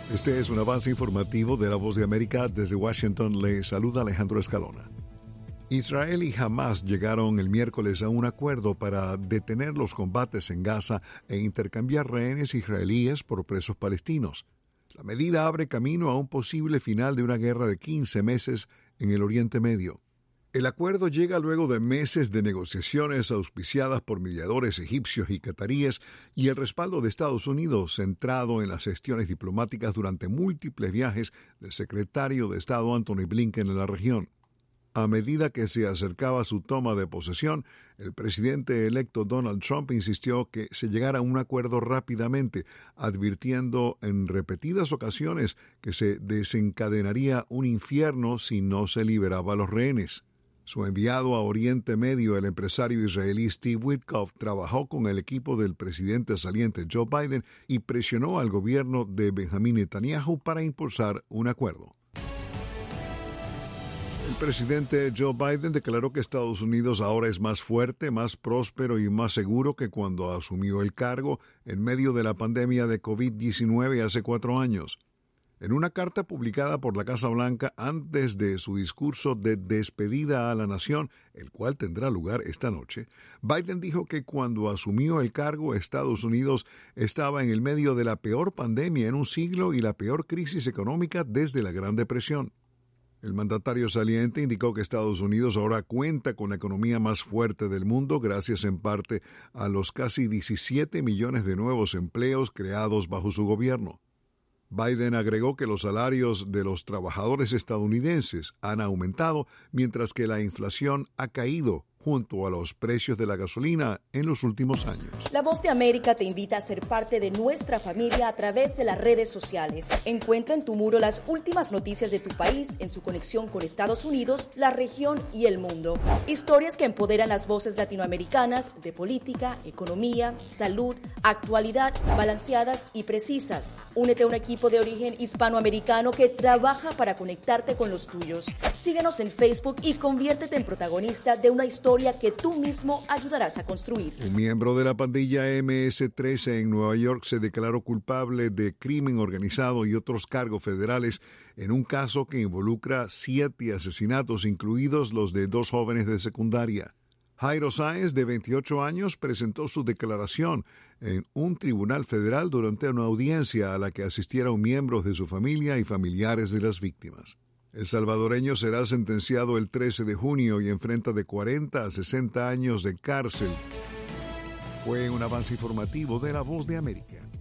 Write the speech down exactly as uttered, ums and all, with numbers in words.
Este es un avance informativo de La Voz de América. Desde Washington le saluda Alejandro Escalona. Israel y Hamás llegaron el miércoles a un acuerdo para detener los combates en Gaza e intercambiar rehenes israelíes por presos palestinos. La medida abre camino a un posible final de una guerra de quince meses en el Oriente Medio. El acuerdo llega luego de meses de negociaciones auspiciadas por mediadores egipcios y cataríes y el respaldo de Estados Unidos, centrado en las gestiones diplomáticas durante múltiples viajes del secretario de Estado Antony Blinken en la región. A medida que se acercaba su toma de posesión, el presidente electo Donald Trump insistió que se llegara a un acuerdo rápidamente, advirtiendo en repetidas ocasiones que se desencadenaría un infierno si no se liberaba a los rehenes. Su enviado a Oriente Medio, el empresario israelí Steve Witkoff, trabajó con el equipo del presidente saliente Joe Biden y presionó al gobierno de Benjamin Netanyahu para impulsar un acuerdo. El presidente Joe Biden declaró que Estados Unidos ahora es más fuerte, más próspero y más seguro que cuando asumió el cargo en medio de la pandemia de covid diecinueve hace cuatro años. En una carta publicada por la Casa Blanca antes de su discurso de despedida a la nación, el cual tendrá lugar esta noche, Biden dijo que cuando asumió el cargo, Estados Unidos estaba en el medio de la peor pandemia en un siglo y la peor crisis económica desde la Gran Depresión. El mandatario saliente indicó que Estados Unidos ahora cuenta con la economía más fuerte del mundo gracias en parte a los casi diecisiete millones de nuevos empleos creados bajo su gobierno. Biden agregó que los salarios de los trabajadores estadounidenses han aumentado mientras que la inflación ha caído junto a los precios de la gasolina en los últimos años. La Voz de América te invita a ser parte de nuestra familia a través de las redes sociales. Encuentra en tu muro las últimas noticias de tu país en su conexión con Estados Unidos, la región y el mundo. Historias que empoderan las voces latinoamericanas de política, economía, salud, actualidad, balanceadas y precisas. Únete a un equipo de origen hispanoamericano que trabaja para conectarte con los tuyos. Síguenos en Facebook y conviértete en protagonista de una historia que tú mismo ayudarás a construir. Un miembro de la pandilla eme ese trece en Nueva York se declaró culpable de crimen organizado y otros cargos federales en un caso que involucra siete asesinatos, incluidos los de dos jóvenes de secundaria. Jairo Sáenz, de veintiocho años, presentó su declaración en un tribunal federal durante una audiencia a la que asistieron miembros de su familia y familiares de las víctimas. El salvadoreño será sentenciado el trece de junio y enfrenta de cuarenta a sesenta años de cárcel. Fue un avance informativo de La Voz de América.